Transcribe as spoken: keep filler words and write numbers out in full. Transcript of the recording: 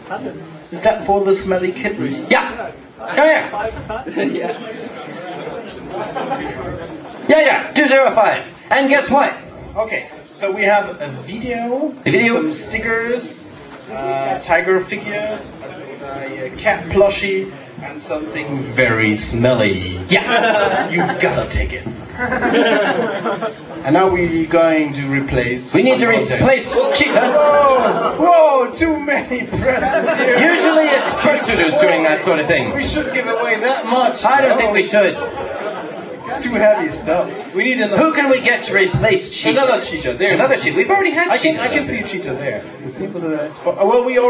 Is that for the smelly kittens? Yeah. Come here. Yeah. Yeah, yeah. two zero five. And guess what? Okay, so we have a video, A video. some stickers, uh, tiger figure, a, a cat plushie, and something very smelly. Yeah. You gotta take it. And now we're going to replace... We need to replace Cheetah. Whoa! Whoa! Too many presents here! Usually it's Kirsten who's doing that sort of thing. We should give away that much! I don't think we should. It's too heavy stuff. We need another... Who can we get to replace Cheetah? Another cheetah. There's Another Cheetah. We've already had I can, Cheetah. I can see a cheetah there. You see, but, uh, it's, oh, well, we already...